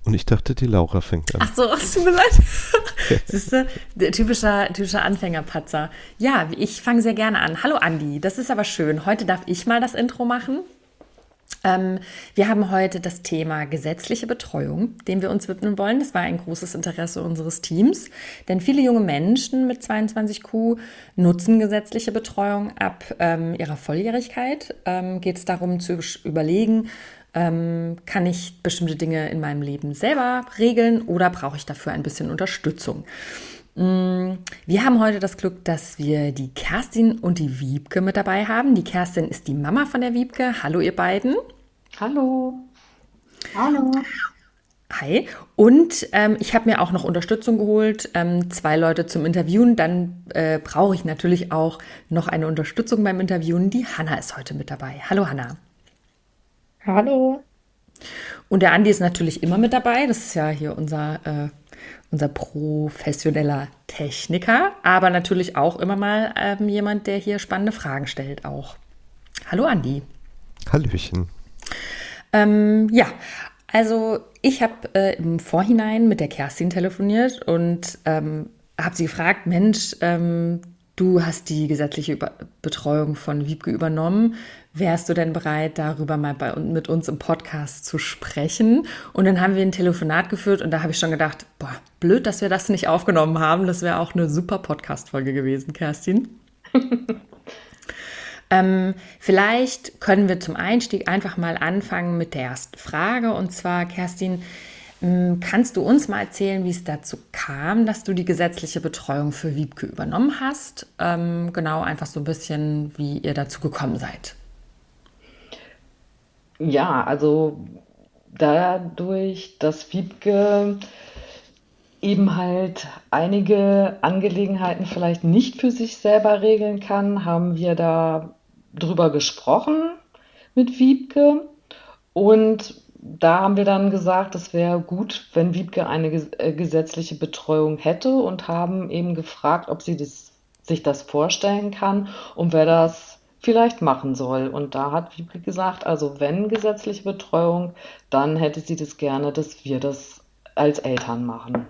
Und ich dachte, die Laura fängt an. Ach so, es tut mir leid. Siehst du, der typischer Anfängerpatzer. Ja, ich fange sehr gerne an. Hallo Andi, das ist aber schön. Heute darf ich mal das Intro machen. Wir haben heute das Thema gesetzliche Betreuung, dem wir uns widmen wollen. Das war ein großes Interesse unseres Teams, denn viele junge Menschen mit 22Q nutzen gesetzliche Betreuung ab ihrer Volljährigkeit. Geht es darum zu überlegen, kann ich bestimmte Dinge in meinem Leben selber regeln oder brauche ich dafür ein bisschen Unterstützung? Wir haben heute das Glück, dass wir die Kerstin und die Wiebke mit dabei haben. Die Kerstin ist die Mama von der Wiebke. Hallo ihr beiden. Hallo. Hallo. Hi. Und ich habe mir auch noch Unterstützung geholt, 2 Leute zum Interviewen. Dann brauche ich natürlich auch noch eine Unterstützung beim Interviewen. Die Hanna ist heute mit dabei. Hallo Hanna. Hallo. Und der Andi ist natürlich immer mit dabei. Das ist ja hier unser professioneller Techniker, aber natürlich auch immer mal jemand, der hier spannende Fragen stellt auch. Hallo Andi. Hallöchen. Ja, also ich habe im Vorhinein mit der Kerstin telefoniert und habe sie gefragt, Mensch, du hast die gesetzliche Betreuung von Wiebke übernommen. Wärst du denn bereit, darüber mal mit uns im Podcast zu sprechen? Und dann haben wir ein Telefonat geführt und da habe ich schon gedacht, boah, blöd, dass wir das nicht aufgenommen haben. Das wäre auch eine super Podcast-Folge gewesen, Kerstin. Vielleicht können wir zum Einstieg einfach mal anfangen mit der ersten Frage. Und zwar, Kerstin, kannst du uns mal erzählen, wie es dazu kam, dass du die gesetzliche Betreuung für Wiebke übernommen hast? Genau, einfach so ein bisschen, wie ihr dazu gekommen seid. Ja, also dadurch, dass Wiebke eben halt einige Angelegenheiten vielleicht nicht für sich selber regeln kann, haben wir da drüber gesprochen mit Wiebke. Und da haben wir dann gesagt, es wäre gut, wenn Wiebke eine gesetzliche Betreuung hätte und haben eben gefragt, ob sie sich das vorstellen kann und wer das vielleicht machen soll. Und da hat Wiebke gesagt, also wenn gesetzliche Betreuung, dann hätte sie das gerne, dass wir das als Eltern machen.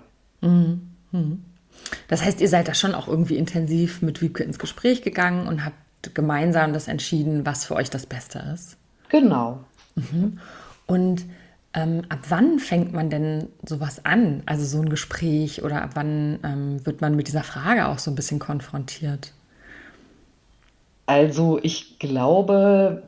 Das heißt, ihr seid da schon auch irgendwie intensiv mit Wiebke ins Gespräch gegangen und habt gemeinsam das entschieden, was für euch das Beste ist. Genau. Und ab wann fängt man denn sowas an? Also so ein Gespräch oder ab wann wird man mit dieser Frage auch so ein bisschen konfrontiert? Also ich glaube,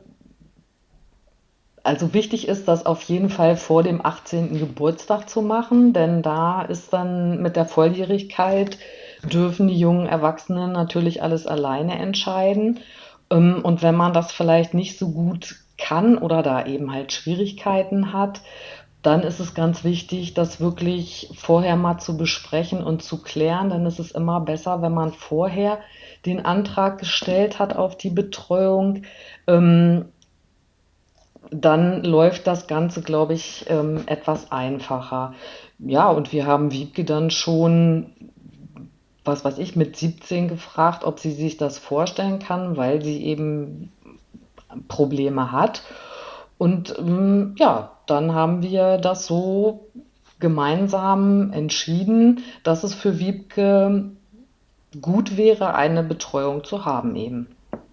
also wichtig ist, das auf jeden Fall vor dem 18. Geburtstag zu machen, denn da ist dann mit der Volljährigkeit dürfen die jungen Erwachsenen natürlich alles alleine entscheiden. Und wenn man das vielleicht nicht so gut kann oder da eben halt Schwierigkeiten hat, dann ist es ganz wichtig, das wirklich vorher mal zu besprechen und zu klären. Dann ist es immer besser, wenn man vorher den Antrag gestellt hat auf die Betreuung. Ähm, Dann läuft das Ganze, glaube ich, etwas einfacher. Ja, und wir haben Wiebke dann schon, was weiß ich, mit 17 gefragt, ob sie sich das vorstellen kann, weil sie eben Probleme hat. Und ja, dann haben wir das so gemeinsam entschieden, dass es für Wiebke gut wäre, eine Betreuung zu haben eben.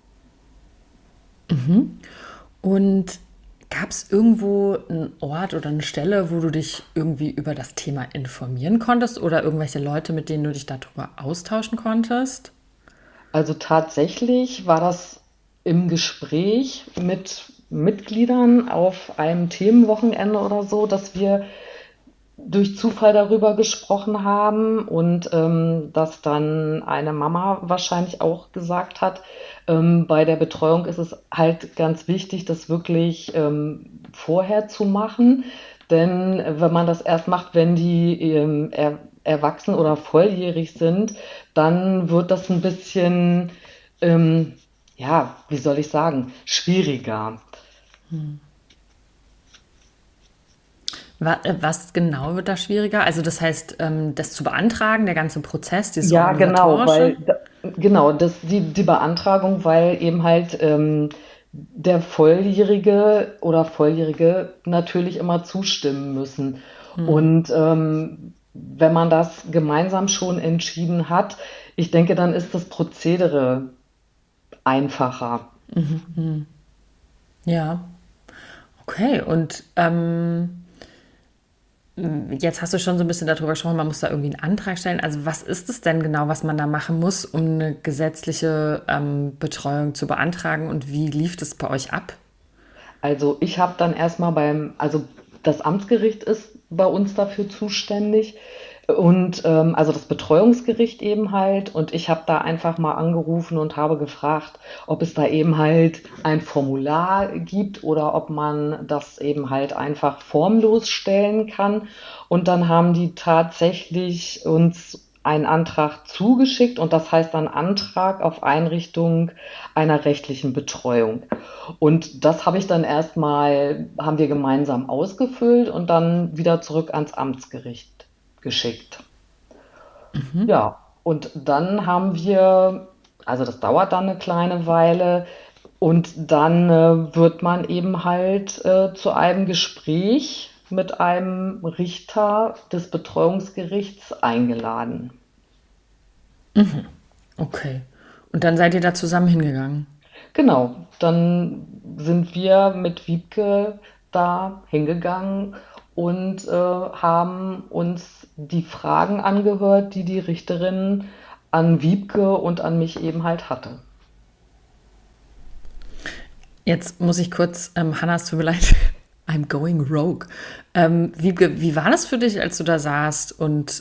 Und gab es irgendwo einen Ort oder eine Stelle, wo du dich irgendwie über das Thema informieren konntest oder irgendwelche Leute, mit denen du dich darüber austauschen konntest? Also tatsächlich war das im Gespräch mit Mitgliedern auf einem Themenwochenende oder so, dass wir durch Zufall darüber gesprochen haben und dass dann eine Mama wahrscheinlich auch gesagt hat, bei der Betreuung ist es halt ganz wichtig, das wirklich vorher zu machen. Denn wenn man das erst macht, wenn die erwachsen oder volljährig sind, dann wird das ein bisschen, ähm, ja, wie soll ich sagen, schwieriger. Was genau wird da schwieriger? Also das heißt, das zu beantragen, der ganze Prozess, dieses Ja, genau, Organisatorische? genau, die Beantragung, weil eben halt der Volljährige oder Volljährige natürlich immer zustimmen müssen. Und wenn man das gemeinsam schon entschieden hat, ich denke, dann ist das Prozedere einfacher. Ja, okay. Und jetzt hast du schon so ein bisschen darüber gesprochen, man muss da irgendwie einen Antrag stellen. Also was ist es denn genau, was man da machen muss, um eine gesetzliche Betreuung zu beantragen und wie lief das bei euch ab? Also ich habe dann erstmal also das Amtsgericht ist bei uns dafür zuständig und also das Betreuungsgericht eben halt. Und ich habe da einfach mal angerufen und habe gefragt, ob es da eben halt ein Formular gibt oder ob man das eben halt einfach formlos stellen kann. Und dann haben die tatsächlich uns einen Antrag zugeschickt und das heißt dann Antrag auf Einrichtung einer rechtlichen Betreuung. Und das habe ich dann erstmal, haben wir gemeinsam ausgefüllt und dann wieder zurück ans Amtsgericht geschickt. Ja, und dann haben wir, also das dauert dann eine kleine Weile und dann wird man eben halt zu einem Gespräch mit einem Richter des Betreuungsgerichts eingeladen. Okay. Und dann seid ihr da zusammen hingegangen. Genau, dann sind wir mit Wiebke da hingegangen und haben uns die Fragen angehört, die die Richterin an Wiebke und an mich eben halt hatte. Jetzt muss ich kurz, Hannah, es tut mir leid, I'm going rogue. Wiebke, wie war das für dich, als du da saßt und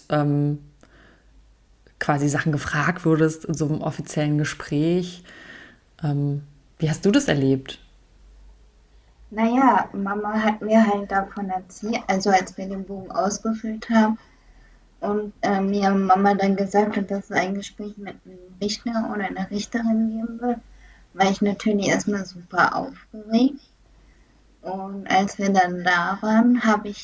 quasi Sachen gefragt wurdest in so einem offiziellen Gespräch? Wie hast du das erlebt? Naja, Mama hat mir halt davon erzählt, also als wir den Bogen ausgefüllt haben und mir Mama dann gesagt hat, dass es ein Gespräch mit einem Richter oder einer Richterin geben wird, war ich natürlich erstmal super aufgeregt. Und als wir dann da waren,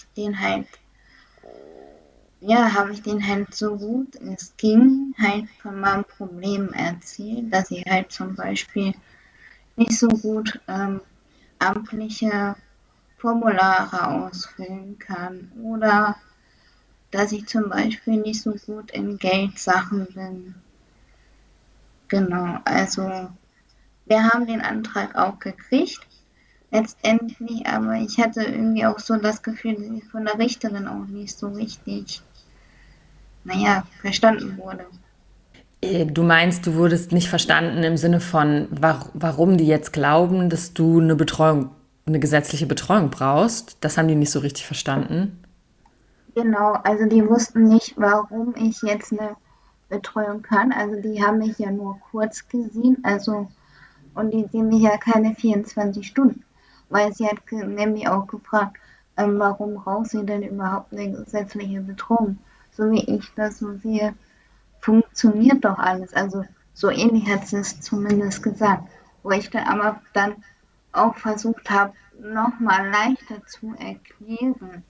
habe ich den halt so gut es ging halt von meinem Problem erzählt, dass ich halt zum Beispiel nicht so gut amtliche Formulare ausfüllen kann oder dass ich zum Beispiel nicht so gut in Geldsachen bin. Genau, also wir haben den Antrag auch gekriegt, letztendlich, aber ich hatte irgendwie auch so das Gefühl, dass ich von der Richterin auch nicht so richtig, verstanden wurde. Du meinst, du wurdest nicht verstanden im Sinne von, warum die jetzt glauben, dass du eine Betreuung, eine gesetzliche Betreuung brauchst. Das haben die nicht so richtig verstanden. Genau, also die wussten nicht, warum ich jetzt eine Betreuung kann. Also die haben mich ja nur kurz gesehen, also und die sehen mich ja keine 24 Stunden. Weil sie hat nämlich auch gefragt, warum braucht sie denn überhaupt eine gesetzliche Betreuung? So wie ich das so sehe, funktioniert doch alles. Also so ähnlich hat sie es zumindest gesagt. Wo ich dann aber dann auch versucht habe, nochmal leichter zu erklären.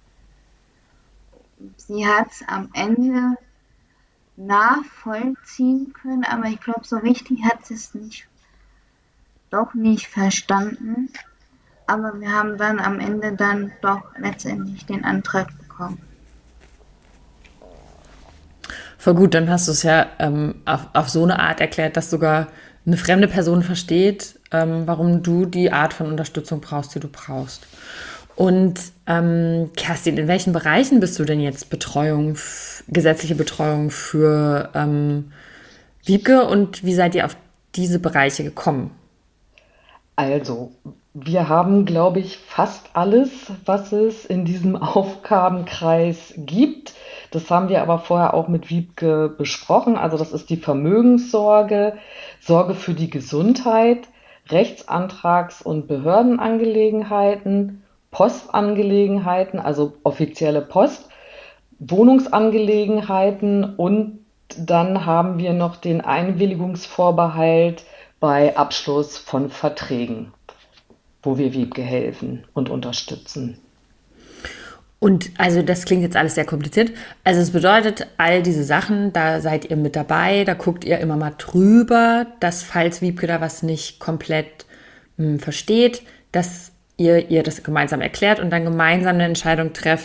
Sie hat es am Ende nachvollziehen können, aber ich glaube, so richtig hat sie es doch nicht verstanden. Aber wir haben dann am Ende dann doch letztendlich den Antrag bekommen. Voll gut, dann hast du es ja auf so eine Art erklärt, dass sogar eine fremde Person versteht, warum du die Art von Unterstützung brauchst, die du brauchst. Und Kerstin, in welchen Bereichen bist du denn jetzt gesetzliche Betreuung für Wiebke und wie seid ihr auf diese Bereiche gekommen? Also, wir haben, glaube ich, fast alles, was es in diesem Aufgabenkreis gibt. Das haben wir aber vorher auch mit Wiebke besprochen. Also das ist die Vermögenssorge, Sorge für die Gesundheit, Rechtsantrags- und Behördenangelegenheiten, Postangelegenheiten, also offizielle Post, Wohnungsangelegenheiten und dann haben wir noch den Einwilligungsvorbehalt bei Abschluss von Verträgen, wo wir Wiebke helfen und unterstützen. Und also das klingt jetzt alles sehr kompliziert. Also es bedeutet, all diese Sachen, da seid ihr mit dabei, da guckt ihr immer mal drüber, dass falls Wiebke da was nicht komplett versteht, dass ihr das gemeinsam erklärt und dann gemeinsam eine Entscheidung trefft,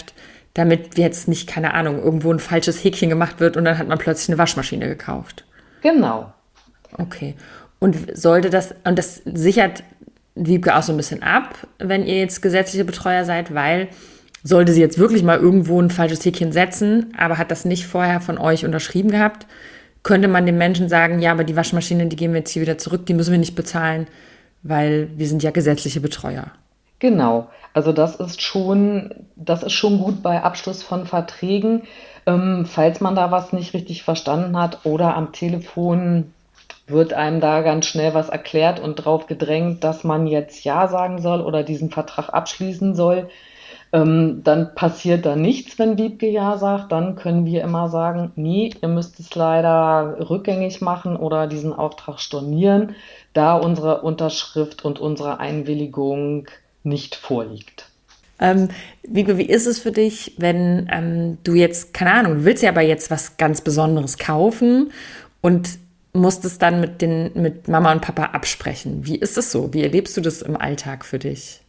damit jetzt nicht, keine Ahnung, irgendwo ein falsches Häkchen gemacht wird und dann hat man plötzlich eine Waschmaschine gekauft. Genau. Okay. Und das sichert Wiebke auch so ein bisschen ab, wenn ihr jetzt gesetzliche Betreuer seid, weil sollte sie jetzt wirklich mal irgendwo ein falsches Häkchen setzen, aber hat das nicht vorher von euch unterschrieben gehabt, könnte man dem Menschen sagen, ja, aber die Waschmaschine, die geben wir jetzt hier wieder zurück, die müssen wir nicht bezahlen, weil wir sind ja gesetzliche Betreuer. Genau, also das ist schon gut bei Abschluss von Verträgen, falls man da was nicht richtig verstanden hat oder am Telefon wird einem da ganz schnell was erklärt und drauf gedrängt, dass man jetzt Ja sagen soll oder diesen Vertrag abschließen soll. Dann passiert da nichts, wenn Wiebke Ja sagt. Dann können wir immer sagen, nee, ihr müsst es leider rückgängig machen oder diesen Auftrag stornieren, da unsere Unterschrift und unsere Einwilligung nicht vorliegt. Wiebke, wie ist es für dich, wenn du jetzt, keine Ahnung, du willst ja aber jetzt was ganz Besonderes kaufen und musst es dann mit Mama und Papa absprechen? Wie ist es so? Wie erlebst du das im Alltag für dich?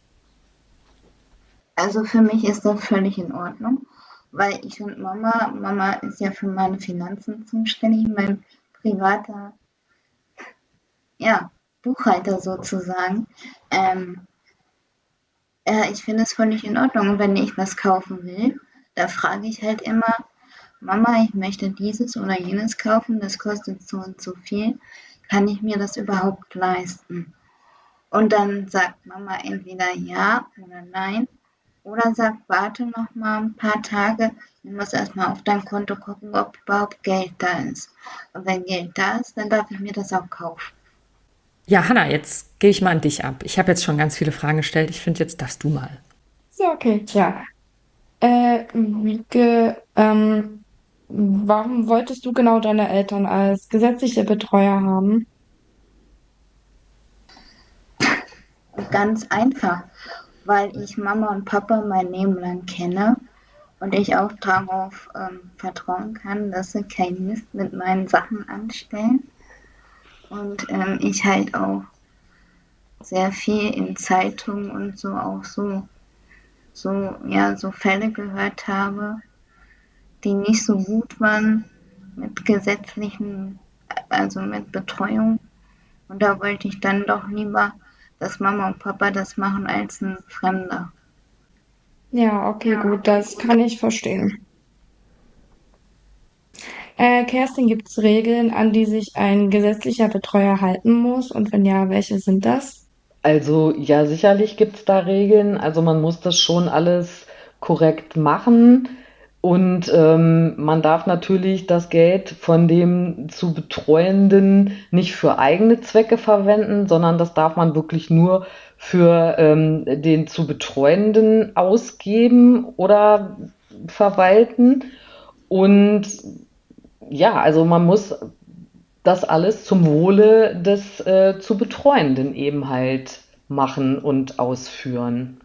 Also für mich ist das völlig in Ordnung, weil ich und Mama ist ja für meine Finanzen zuständig, mein privater, ja, Buchhalter sozusagen. Ähm, ich finde es völlig in Ordnung. Und wenn ich was kaufen will, da frage ich halt immer, Mama, ich möchte dieses oder jenes kaufen, das kostet so und so viel. Kann ich mir das überhaupt leisten? Und dann sagt Mama entweder ja oder nein. Oder sagt, warte noch mal ein paar Tage, du musst erstmal auf dein Konto gucken, ob überhaupt Geld da ist. Und wenn Geld da ist, dann darf ich mir das auch kaufen. Ja, Hanna, jetzt gehe ich mal an dich ab. Ich habe jetzt schon ganz viele Fragen gestellt. Ich finde, jetzt darfst du mal. Ja, okay, klar. Wiebke, warum wolltest du genau deine Eltern als gesetzliche Betreuer haben? Ganz einfach, weil ich Mama und Papa mein Leben lang kenne und ich auch darauf vertrauen kann, dass sie keinen Mist mit meinen Sachen anstellen. Und ich halt auch sehr viel in Zeitungen und so auch so Fälle gehört habe, die nicht so gut waren mit gesetzlichen, also mit Betreuung. Und da wollte ich dann doch lieber, dass Mama und Papa das machen als ein Fremder. Ja, okay, gut, das kann ich verstehen. Kerstin, gibt es Regeln, an die sich ein gesetzlicher Betreuer halten muss? Und wenn ja, welche sind das? Also ja, sicherlich gibt es da Regeln. Also man muss das schon alles korrekt machen. Und man darf natürlich das Geld von dem zu Betreuenden nicht für eigene Zwecke verwenden, sondern das darf man wirklich nur für den zu Betreuenden ausgeben oder verwalten. Und ja, also man muss das alles zum Wohle des zu Betreuenden eben halt machen und ausführen.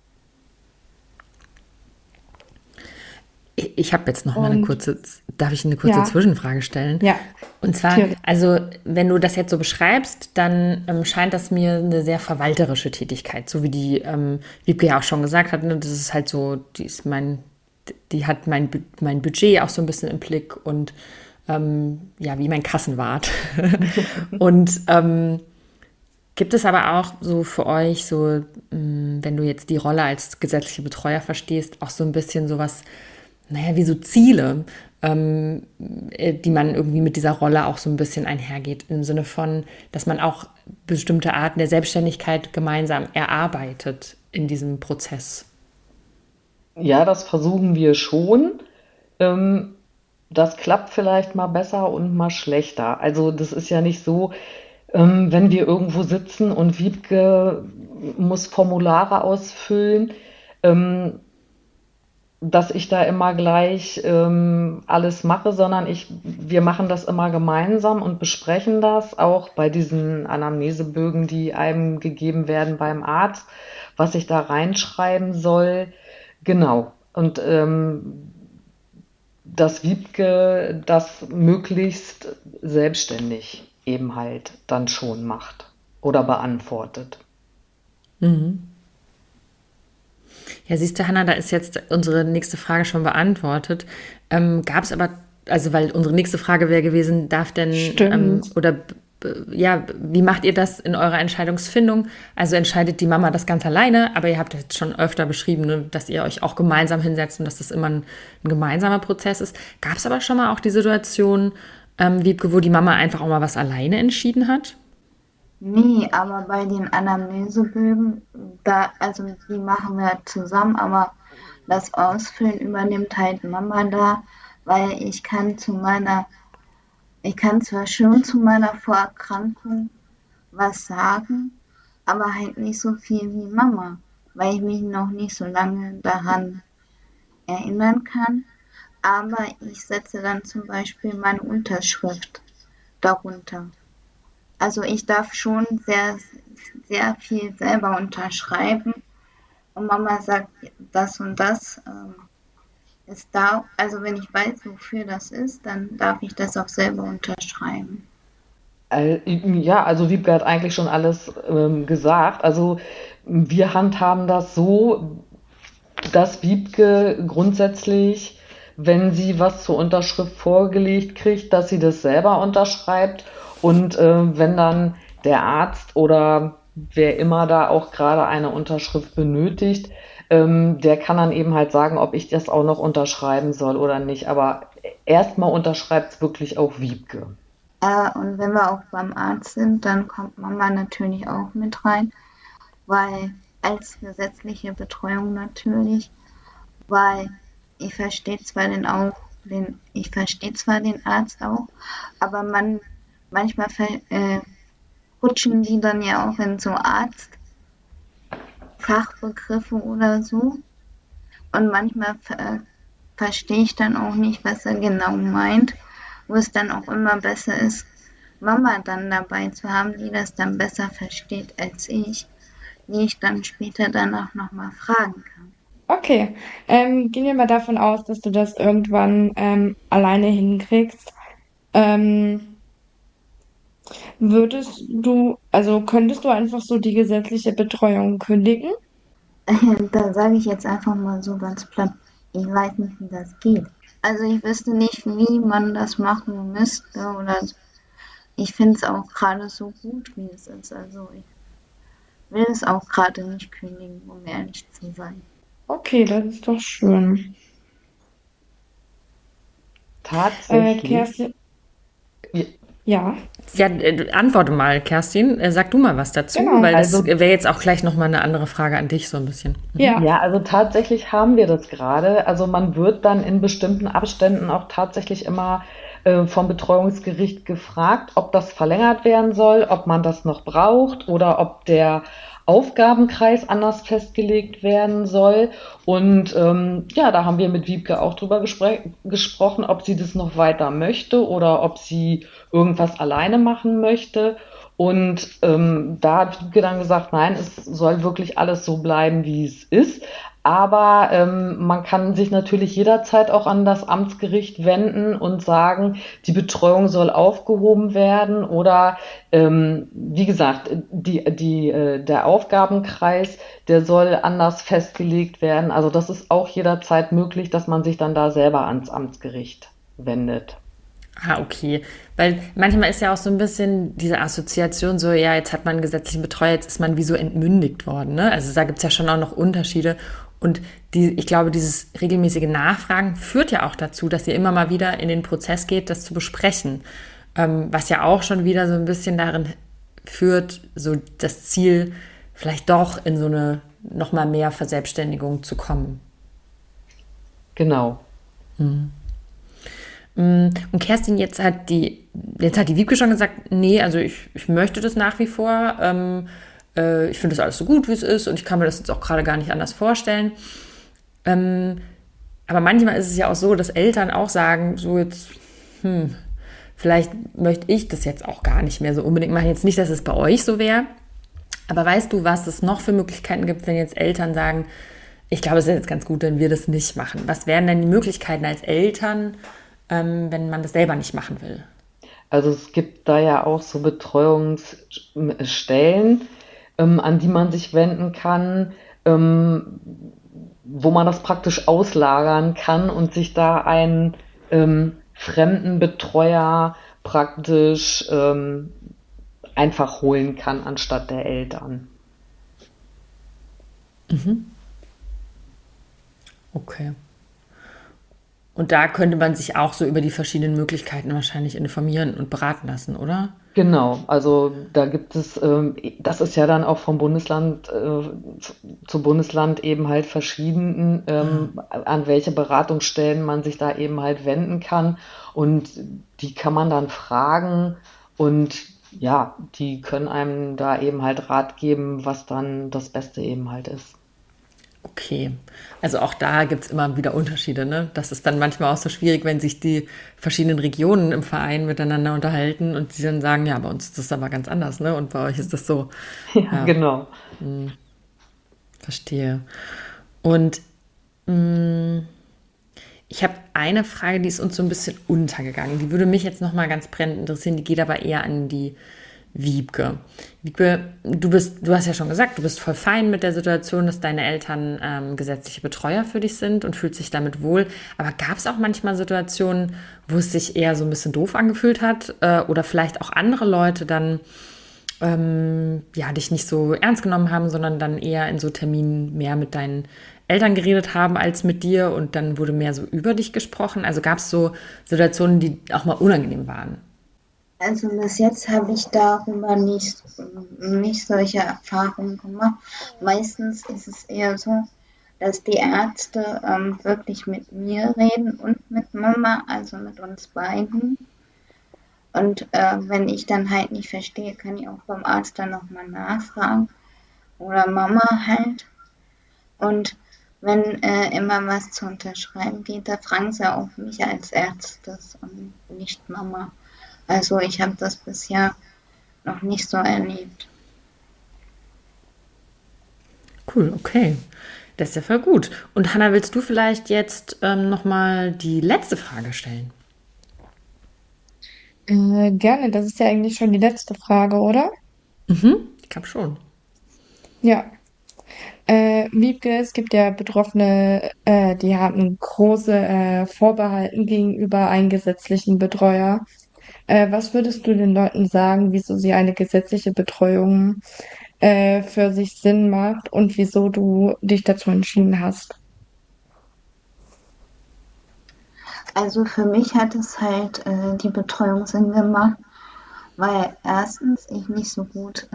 Ich habe jetzt noch mal Und darf ich eine kurze ja, Zwischenfrage stellen? ja, Und zwar, natürlich. also wenn du das jetzt so beschreibst, dann scheint das mir eine sehr verwalterische Tätigkeit, so wie die Wiebke ja auch schon gesagt hat, ne, das ist halt so, die hat mein Budget auch so ein bisschen im Blick und ja, wie mein Kassenwart. Und gibt es aber auch so für euch, so wenn du jetzt die Rolle als gesetzliche Betreuer verstehst, auch so ein bisschen sowas, naja, wie so Ziele, die man irgendwie mit dieser Rolle auch so ein bisschen einhergeht, im Sinne von, dass man auch bestimmte Arten der Selbstständigkeit gemeinsam erarbeitet in diesem Prozess. Ja, das versuchen wir schon. Ähm, Das klappt vielleicht mal besser und mal schlechter. Also das ist ja nicht so, wenn wir irgendwo sitzen und Wiebke muss Formulare ausfüllen, ähm, dass ich da immer gleich alles mache, sondern wir machen das immer gemeinsam und besprechen das, auch bei diesen Anamnesebögen, die einem gegeben werden beim Arzt, was ich da reinschreiben soll. Genau. Und dass Wiebke das möglichst selbstständig eben halt dann schon macht oder beantwortet. Ja, siehst du, Hannah, da ist jetzt unsere nächste Frage schon beantwortet. Gab es aber, also weil unsere nächste Frage wäre gewesen, darf denn Stimmt. ja, wie macht ihr das in eurer Entscheidungsfindung? Also entscheidet die Mama das ganz alleine, aber ihr habt jetzt schon öfter beschrieben, ne, dass ihr euch auch gemeinsam hinsetzt und dass das immer ein gemeinsamer Prozess ist. Gab es aber schon mal auch die Situation, Wiebke, wo die Mama einfach auch mal was alleine entschieden hat? Nee, aber bei den Anamnesebögen, also die machen wir zusammen, aber das Ausfüllen übernimmt halt Mama da, weil ich kann zwar schon zu meiner Vorerkrankung was sagen, aber halt nicht so viel wie Mama, weil ich mich noch nicht so lange daran erinnern kann. Aber ich setze dann zum Beispiel meine Unterschrift darunter. Also ich darf schon sehr, sehr viel selber unterschreiben. Und Mama sagt, das und das ist da. Also wenn ich weiß, wofür das ist, dann darf ich das auch selber unterschreiben. Ja, also Wiebke hat eigentlich schon alles gesagt. Also wir handhaben das so, dass Wiebke grundsätzlich, wenn sie was zur Unterschrift vorgelegt kriegt, dass sie das selber unterschreibt. Und wenn dann der Arzt oder wer immer da auch gerade eine Unterschrift benötigt, der kann dann eben halt sagen, ob ich das auch noch unterschreiben soll oder nicht. Aber erstmal unterschreibt es wirklich auch Wiebke. Und wenn wir auch beim Arzt sind, dann kommt Mama natürlich auch mit rein, weil als gesetzliche Betreuung natürlich, weil ich verstehe zwar ich verstehe zwar den Arzt auch, aber manchmal rutschen die dann ja auch in so Arztfachbegriffe oder so. Und manchmal verstehe ich dann auch nicht, was er genau meint, wo es dann auch immer besser ist, Mama dann dabei zu haben, die das dann besser versteht als ich, die ich dann später danach nochmal fragen kann. Okay, gehen wir mal davon aus, dass du das irgendwann alleine hinkriegst. Ähm, also könntest du einfach so die gesetzliche Betreuung kündigen? Da sage ich jetzt einfach mal so ganz platt, ich weiß nicht, wie das geht. Also ich wüsste nicht, wie man das machen müsste oder so. Ich finde es auch gerade so gut, wie es ist. Also ich will es auch gerade nicht kündigen, um ehrlich zu sein. Okay, das ist doch schön. Tatsächlich. Kerstin, Ja, ja, Ja, antworte mal, Kerstin. Sag du mal was dazu, genau. weil das also wäre jetzt auch gleich nochmal eine andere Frage an dich, so ein bisschen. Ja, Ja, also tatsächlich haben wir das gerade. Also man wird dann in bestimmten Abständen auch tatsächlich immer vom Betreuungsgericht gefragt, ob das verlängert werden soll, ob man das noch braucht oder ob der Aufgabenkreis anders festgelegt werden soll. Und ja, da haben wir mit Wiebke auch drüber gesprochen, ob sie das noch weiter möchte oder ob sie irgendwas alleine machen möchte. Und da hat Wiebke dann gesagt, nein, es soll wirklich alles so bleiben, wie es ist. Aber man kann sich natürlich jederzeit auch an das Amtsgericht wenden und sagen, die Betreuung soll aufgehoben werden oder wie gesagt, der Aufgabenkreis, der soll anders festgelegt werden. Also das ist auch jederzeit möglich, dass man sich dann da selber ans Amtsgericht wendet. Ah, okay. Weil manchmal ist ja auch so ein bisschen diese Assoziation so, ja, jetzt hat man einen gesetzlichen Betreuer, jetzt ist man wie so entmündigt worden, ne? Also da gibt's ja schon auch noch Unterschiede. Und ich glaube, dieses regelmäßige Nachfragen führt ja auch dazu, dass ihr immer mal wieder in den Prozess geht, das zu besprechen. Was ja auch schon wieder so ein bisschen darin führt, so das Ziel, vielleicht doch in so eine noch mal mehr Verselbstständigung zu kommen. Genau. Und Kerstin, jetzt hat die Wiebke schon gesagt, nee, also ich möchte das nach wie vor. Ich finde das alles so gut, wie es ist und ich kann mir das jetzt auch gerade gar nicht anders vorstellen. Aber manchmal ist es ja auch so, dass Eltern auch sagen, so jetzt, vielleicht möchte ich das jetzt auch gar nicht mehr so unbedingt machen. Jetzt nicht, dass es bei euch so wäre, aber weißt du, was es noch für Möglichkeiten gibt, wenn jetzt Eltern sagen, ich glaube, es ist jetzt ganz gut, wenn wir das nicht machen. Was wären denn die Möglichkeiten als Eltern, wenn man das selber nicht machen will? Also es gibt da ja auch so Betreuungsstellen, an die man sich wenden kann. wo man das praktisch auslagern kann und sich da einen fremden Betreuer praktisch einfach holen kann anstatt der Eltern. Okay. Und da könnte man sich auch so über die verschiedenen Möglichkeiten wahrscheinlich informieren und beraten lassen, oder? Genau, also da gibt es, das ist ja dann auch vom Bundesland zu Bundesland eben halt verschieden, an welche Beratungsstellen man sich da eben halt wenden kann. Und die kann man dann fragen und ja, die können einem da eben halt Rat geben, was dann das Beste eben halt ist. Okay. Also auch da gibt es immer wieder Unterschiede, ne? Das ist dann manchmal auch so schwierig, wenn sich die verschiedenen Regionen im Verein miteinander unterhalten und sie dann sagen, ja, bei uns ist das aber ganz anders, ne? Und bei euch ist das so. Ja, Ja, genau. verstehe. Und ich habe eine Frage, die ist uns so ein bisschen untergegangen. Die würde mich jetzt noch mal ganz brennend interessieren. Die geht aber eher an die Wiebke. Wiebke, du hast ja schon gesagt, du bist voll fein mit der Situation, dass deine Eltern gesetzliche Betreuer für dich sind und fühlst dich damit wohl. Aber gab es auch manchmal Situationen, wo es sich eher so ein bisschen doof angefühlt hat oder vielleicht auch andere Leute dann ja, dich nicht so ernst genommen haben, sondern dann eher in so Terminen mehr mit deinen Eltern geredet haben als mit dir und dann wurde mehr so über dich gesprochen? Also gab es so Situationen, die auch mal unangenehm waren? Also bis jetzt habe ich darüber nicht solche Erfahrungen gemacht. Meistens ist es eher so, dass die Ärzte wirklich mit mir reden und mit Mama, also mit uns beiden. Und wenn ich dann halt nicht verstehe, kann ich auch beim Arzt dann nochmal nachfragen. Oder Mama halt. Und wenn immer was zu unterschreiben geht, da fragen sie auch mich als Ärztes und nicht Mama. Also ich habe das bisher noch nicht so erlebt. Cool, okay. Das ist ja voll gut. Und Hanna, willst du vielleicht jetzt nochmal die letzte Frage stellen? Gerne, das ist ja eigentlich schon die letzte Frage, oder? Ich glaube schon. Ja. Wiebke, es gibt ja Betroffene, die haben große Vorbehalten gegenüber einem gesetzlichen Betreuer. Was würdest du den Leuten sagen, wieso sie eine gesetzliche Betreuung für sich Sinn macht und wieso du dich dazu entschieden hast? Also für mich hat es halt die Betreuung Sinn gemacht, weil erstens ich nicht so gut,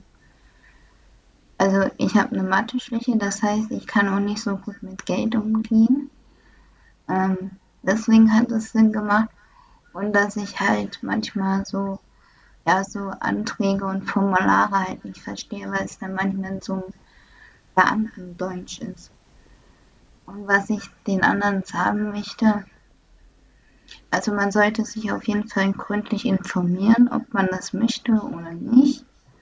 also ich habe eine Mathe-Schwäche, das heißt, ich kann auch nicht so gut mit Geld umgehen. Deswegen hat es Sinn gemacht und dass ich halt manchmal so, ja, so Anträge und Formulare halt nicht verstehe, weil es dann manchmal in so einem Beamtendeutsch ist. Und was ich den anderen sagen möchte, also man sollte sich auf jeden Fall gründlich informieren, ob man das möchte oder nicht.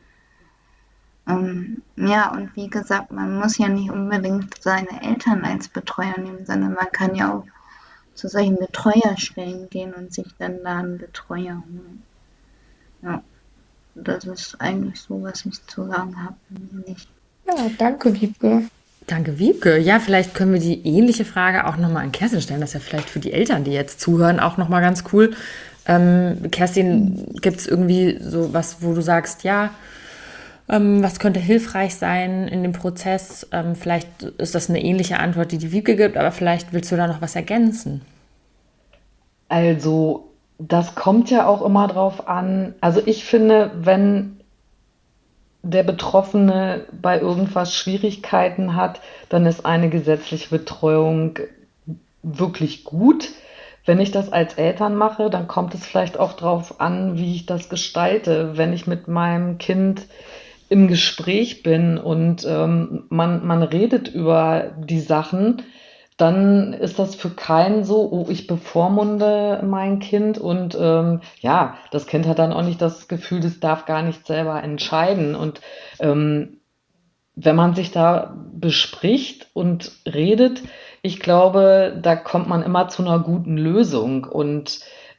Ja, und wie gesagt, man muss ja nicht unbedingt seine Eltern als Betreuer nehmen, sondern man kann ja auch zu solchen Betreuerstellen gehen und sich dann da einen Betreuer holen. Ja, das ist eigentlich so, was ich zu sagen habe. Nicht. Ja, danke, Wiebke. Danke, Wiebke. Ja, vielleicht können wir die ähnliche Frage auch nochmal an Kerstin stellen. Das ist ja vielleicht für die Eltern, die jetzt zuhören, auch nochmal ganz cool. Kerstin, gibt es irgendwie so was, wo du sagst, ja, was könnte hilfreich sein in dem Prozess? Vielleicht ist das eine ähnliche Antwort, die Wiebke gibt, aber vielleicht willst du da noch was ergänzen. Also, das kommt ja auch immer drauf an. Also ich finde, wenn der Betroffene bei irgendwas Schwierigkeiten hat, dann ist eine gesetzliche Betreuung wirklich gut. Wenn ich das als Eltern mache, dann kommt es vielleicht auch darauf an, wie ich das gestalte. Wenn ich mit meinem Kind im Gespräch bin und man redet über die Sachen, dann ist das für keinen so, oh, ich bevormunde mein Kind und ja, das Kind hat dann auch nicht das Gefühl, das darf gar nicht selber entscheiden. Und ähm, wenn man sich da bespricht und redet, ich glaube, da kommt man immer zu einer guten Lösung. Und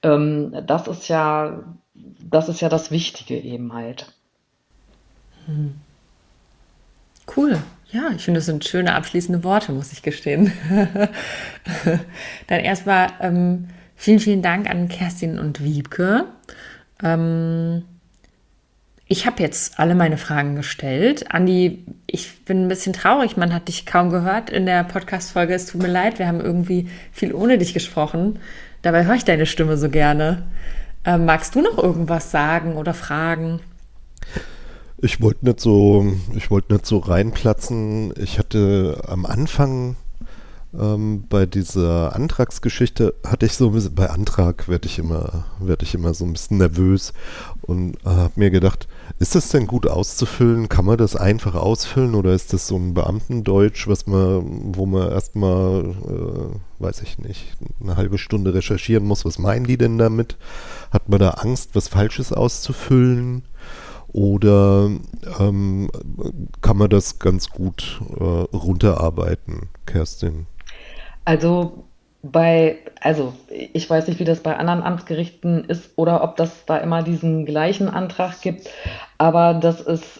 das ist ja das Wichtige eben halt. Cool. Ja, ich finde, das sind schöne abschließende Worte, muss ich gestehen. Dann erstmal vielen, vielen Dank an Kerstin und Wiebke. Ich habe jetzt alle meine Fragen gestellt. Andi, ich bin ein bisschen traurig, man hat dich kaum gehört in der Podcast-Folge. Es tut mir leid, wir haben irgendwie viel ohne dich gesprochen. Dabei höre ich deine Stimme so gerne. Magst du noch irgendwas sagen oder fragen? Ich wollte nicht so reinplatzen. Ich hatte am Anfang bei dieser Antragsgeschichte hatte ich so ein bisschen, bei Antrag werde ich immer so ein bisschen nervös und habe mir gedacht, ist das denn gut auszufüllen? Kann man das einfach ausfüllen oder ist das so ein Beamtendeutsch, wo man erstmal, weiß ich nicht, eine halbe Stunde recherchieren muss, was meinen die denn damit? Hat man da Angst, was Falsches auszufüllen? Oder kann man das ganz gut runterarbeiten, Kerstin? Also ich weiß nicht, wie das bei anderen Amtsgerichten ist oder ob das da immer diesen gleichen Antrag gibt, aber das ist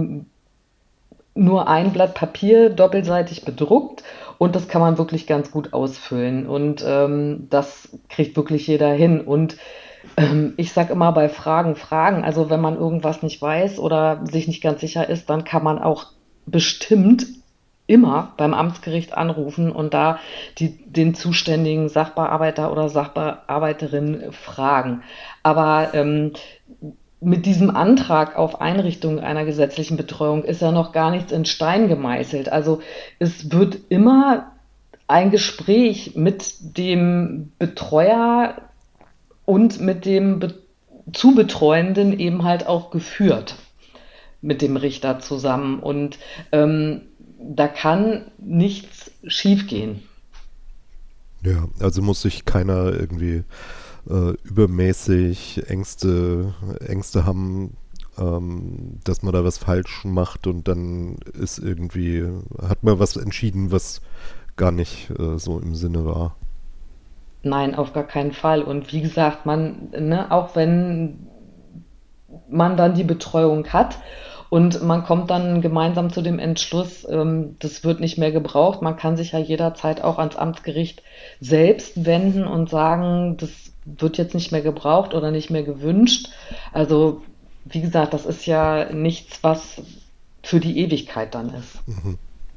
nur ein Blatt Papier, doppelseitig bedruckt und das kann man wirklich ganz gut ausfüllen und das kriegt wirklich jeder hin und ich sage immer bei Fragen, also wenn man irgendwas nicht weiß oder sich nicht ganz sicher ist, dann kann man auch bestimmt immer beim Amtsgericht anrufen und da den zuständigen Sachbearbeiter oder Sachbearbeiterin fragen. Aber mit diesem Antrag auf Einrichtung einer gesetzlichen Betreuung ist ja noch gar nichts in Stein gemeißelt. Also es wird immer ein Gespräch mit dem Betreuer und mit dem zu Betreuenden eben halt auch geführt mit dem Richter zusammen. Und da kann nichts schiefgehen. Ja, also muss sich keiner irgendwie übermäßig Ängste haben, dass man da was falsch macht und dann hat man was entschieden, was gar nicht so im Sinne war. Nein, auf gar keinen Fall. Und wie gesagt, auch wenn man dann die Betreuung hat und man kommt dann gemeinsam zu dem Entschluss, das wird nicht mehr gebraucht. Man kann sich ja jederzeit auch ans Amtsgericht selbst wenden und sagen, das wird jetzt nicht mehr gebraucht oder nicht mehr gewünscht. Also, wie gesagt, das ist ja nichts, was für die Ewigkeit dann ist. Mhm.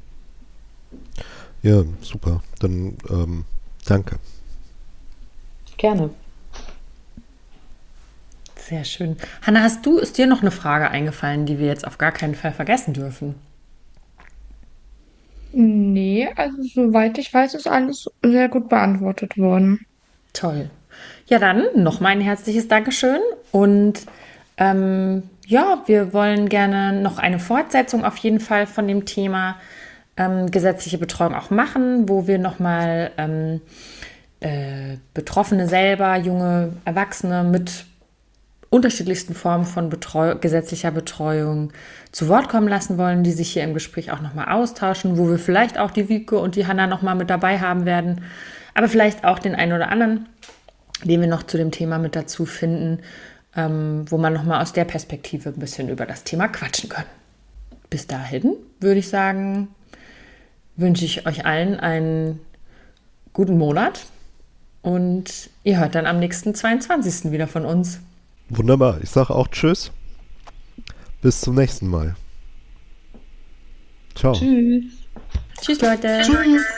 Ja, super. Dann danke. Gerne. Sehr schön. Hanna, ist dir noch eine Frage eingefallen, die wir jetzt auf gar keinen Fall vergessen dürfen? Nee, also soweit ich weiß, ist alles sehr gut beantwortet worden. Toll. Ja, dann noch mal ein herzliches Dankeschön und ja, wir wollen gerne noch eine Fortsetzung auf jeden Fall von dem Thema gesetzliche Betreuung auch machen, wo wir nochmal Betroffene selber, junge Erwachsene mit unterschiedlichsten Formen von gesetzlicher Betreuung zu Wort kommen lassen wollen, die sich hier im Gespräch auch nochmal austauschen, wo wir vielleicht auch die Wiebke und die Hanna nochmal mit dabei haben werden, aber vielleicht auch den einen oder anderen, den wir noch zu dem Thema mit dazu finden, wo man nochmal aus der Perspektive ein bisschen über das Thema quatschen kann. Bis dahin würde ich sagen, wünsche ich euch allen einen guten Monat und ihr hört dann am nächsten 22. wieder von uns. Wunderbar. Ich sage auch Tschüss. Bis zum nächsten Mal. Ciao. Tschüss. Tschüss, Leute. Tschüss.